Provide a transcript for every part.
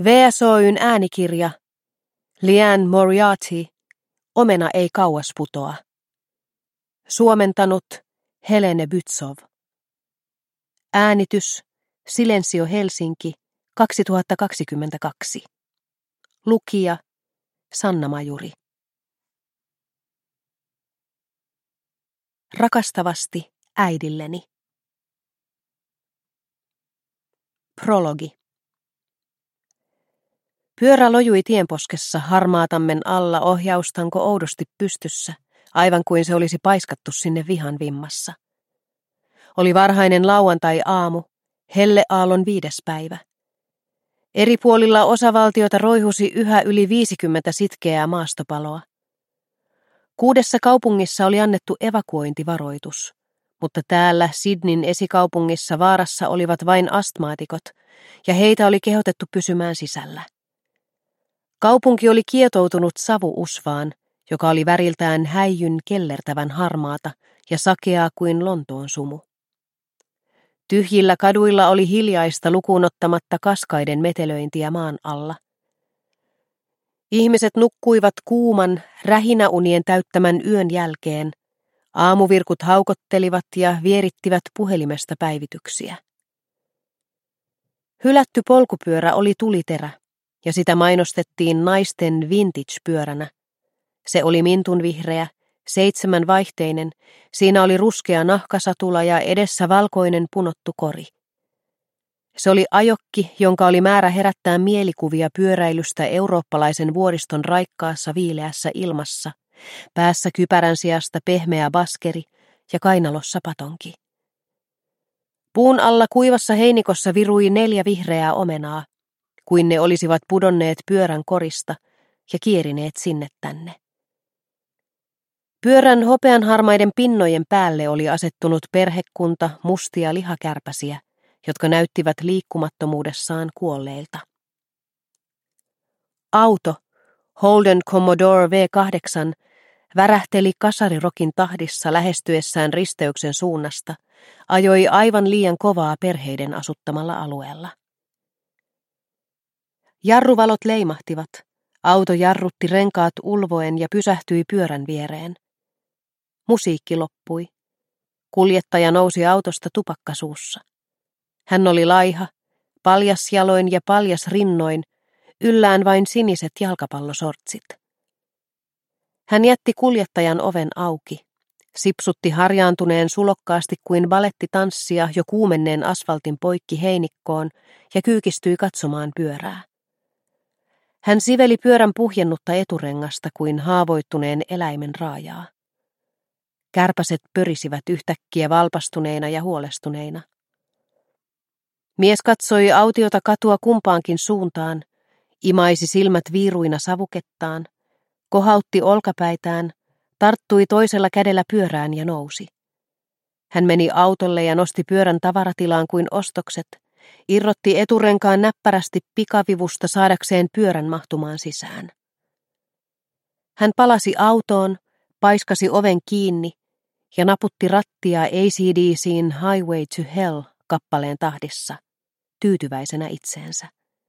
VSOY:n äänikirja Liane Moriarty, Omena ei kauas putoa. Suomentanut Helene Bytsov. Äänitys Silensio Helsinki 2022. Lukija Sanna Majuri. Rakastavasti äidilleni. Prologi. Pyörä lojui tienposkessa harmaatammen alla ohjaustanko oudosti pystyssä, aivan kuin se olisi paiskattu sinne vihan vimmassa. Oli varhainen lauantai-aamu, helleaallon 5. päivä. Eri puolilla osavaltiota roihusi yhä yli 50 sitkeää maastopaloa. 6 kaupungissa oli annettu evakuointivaroitus, mutta täällä Sydneyn esikaupungissa vaarassa olivat vain astmaatikot, ja heitä oli kehotettu pysymään sisällä. Kaupunki oli kietoutunut savuusvaan, joka oli väriltään häijyn kellertävän harmaata ja sakeaa kuin Lontoon sumu. Tyhjillä kaduilla oli hiljaista lukuun ottamatta kaskaiden metelöintiä maan alla. Ihmiset nukkuivat kuuman, rähinäunien täyttämän yön jälkeen. Aamuvirkut haukottelivat ja vierittivät puhelimesta päivityksiä. Hylätty polkupyörä oli tuliterä, ja sitä mainostettiin naisten vintage-pyöränä. Se oli mintunvihreä, 7-vaihteinen, siinä oli ruskea nahkasatula ja edessä valkoinen punottu kori. Se oli ajokki, jonka oli määrä herättää mielikuvia pyöräilystä eurooppalaisen vuoriston raikkaassa viileässä ilmassa, päässä kypärän sijasta pehmeä baskeri ja kainalossa patonki. Puun alla kuivassa heinikossa virui 4 vihreää omenaa, kuin ne olisivat pudonneet pyörän korista ja kierineet sinne tänne. Pyörän hopeanharmaiden pinnojen päälle oli asettunut perhekunta mustia lihakärpäsiä, jotka näyttivät liikkumattomuudessaan kuolleilta. Auto, Holden Commodore V8, värähteli kasarirokin tahdissa lähestyessään risteyksen suunnasta, ajoi aivan liian kovaa perheiden asuttamalla alueella. Jarruvalot leimahtivat, auto jarrutti renkaat ulvoen ja pysähtyi pyörän viereen. Musiikki loppui. Kuljettaja nousi autosta tupakka suussa. Hän oli laiha, paljasjaloin ja paljasrinnoin, yllään vain siniset jalkapallosortsit. Hän jätti kuljettajan oven auki, sipsutti harjaantuneen sulokkaasti kuin balettitanssia jo kuumenneen asfaltin poikki heinikkoon ja kyykistyi katsomaan pyörää. Hän siveli pyörän puhjennutta eturengasta kuin haavoittuneen eläimen raajaa. Kärpäset pörisivät yhtäkkiä valpastuneina ja huolestuneina. Mies katsoi autiota katua kumpaankin suuntaan, imaisi silmät viiruina savukettaan, kohautti olkapäitään, tarttui toisella kädellä pyörään ja nousi. Hän meni autolle ja nosti pyörän tavaratilaan kuin ostokset, irrotti eturenkaan näppärästi pikavivusta saadakseen pyörän mahtumaan sisään. Hän palasi autoon, paiskasi oven kiinni ja naputti rattia AC/DC:n Highway to Hell -kappaleen tahdissa, tyytyväisenä itseensä.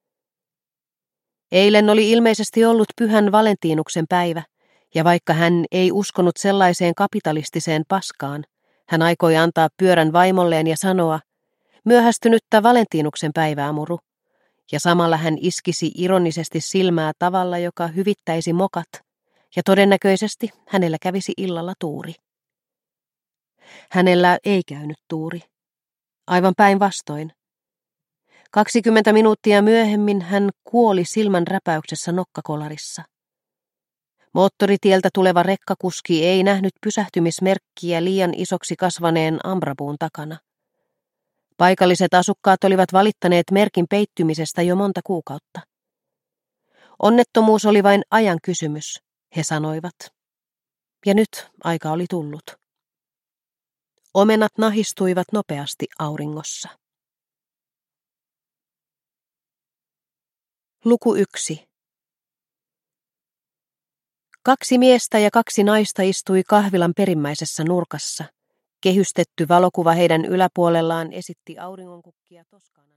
Eilen oli ilmeisesti ollut Pyhän Valentiinuksen päivä, ja vaikka hän ei uskonut sellaiseen kapitalistiseen paskaan, hän aikoi antaa pyörän vaimolleen ja sanoa, myöhästynyttä Valentiinuksen päivää, muru, ja samalla hän iskisi ironisesti silmää tavalla, joka hyvittäisi mokat, ja todennäköisesti hänellä kävisi illalla tuuri. Hänellä ei käynyt tuuri. Aivan päinvastoin. 20 minuuttia myöhemmin hän kuoli silmän räpäyksessä nokkakolarissa. Moottoritieltä tuleva rekkakuski ei nähnyt pysähtymismerkkiä liian isoksi kasvaneen ambrapuun takana. Paikalliset asukkaat olivat valittaneet merkin peittymisestä jo monta kuukautta. Onnettomuus oli vain ajan kysymys, he sanoivat. Ja nyt aika oli tullut. Omenat nahistuivat nopeasti auringossa. Luku 1. 2 miestä ja 2 naista istui kahvilan perimmäisessä nurkassa. Kehystetty valokuva heidän yläpuolellaan esitti auringonkukkia Toskana.